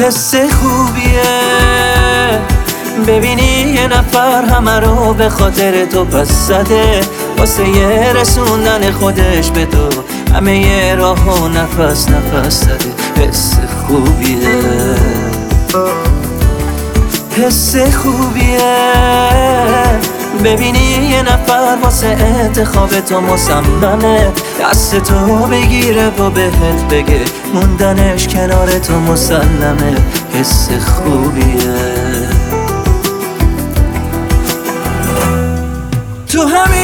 حس خوبیه ببینی یه نفر همه رو به خاطر تو پس زده، واسه یه رسوندن خودش به تو همه یه راه و نفس نفس زده. حس خوبیه، حس خوبیه ببینی یه نفر واسه انتخاب تو مصممه، دست تو بگیره و بهت بگه موندنش کنار تو مسلمه. حس خوبیه. تو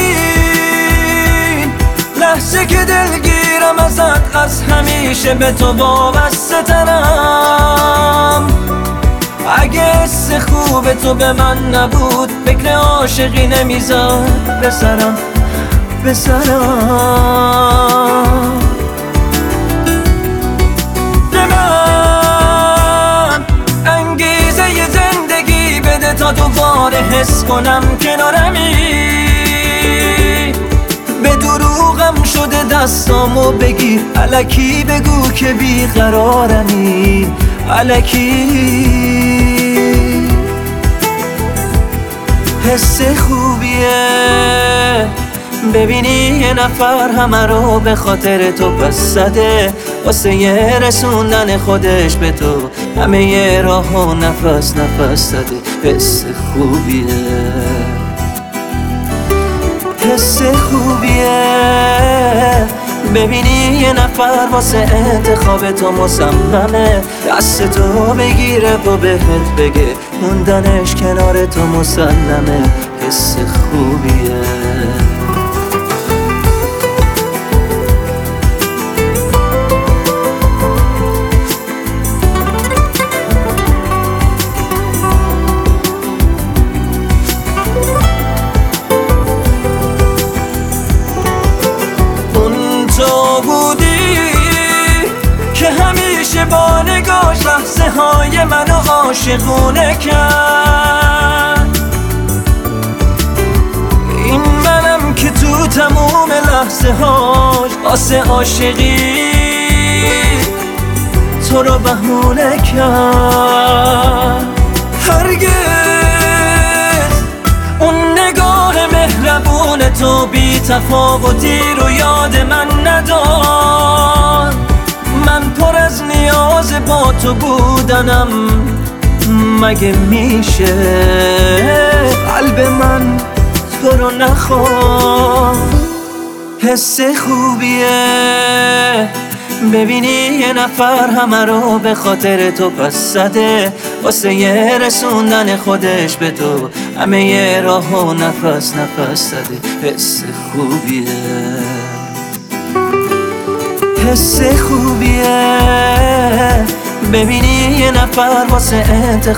همین لحظه که دلگیرم ازت، از همیشه به تو وابسته ترم. اگه حس خوب تو به من نبود فکر عاشقی نمیزد به سرم. به من انگیزه ی زندگی بده تا دوباره حس کنم کنارمی. به دروغم شده دستامو بگیر، الکی بگو که بیقرارمی، الکی. حس خوبیه ببینی یه نفر همه رو به خاطر تو پس زده، واسه یه رسوندن خودش به تو همه یه راه و نفس نفس زده. حس خوبیه، حس خوبیه ببینی یه نفر واسه انتخاب تو مصممه، دست تو بگیره و بهت بگه موندنش کنار تو مسلمه. حس خوبیه. تو بودی که همیشه با نگاش لحظه های منو عاشقونه کرد. این منم که تو تموم لحظه هاش واسه عاشقی تو رو بهونه کرد. هرگز اون نگاه مهربون تو بی تفاوتی رو یاد من ندار. من پر از نیاز با تو بودنم، مگه میشه قلب من تو رو نخواد. حس خوبیه ببینی یه نفر همه رو به خاطر تو پس زده، واسه یه رسوندن خودش به تو همه یه راه و نفس نفس زده. حس خوبیه، حس خوبیه ببینی یه نفر واسه انتخاب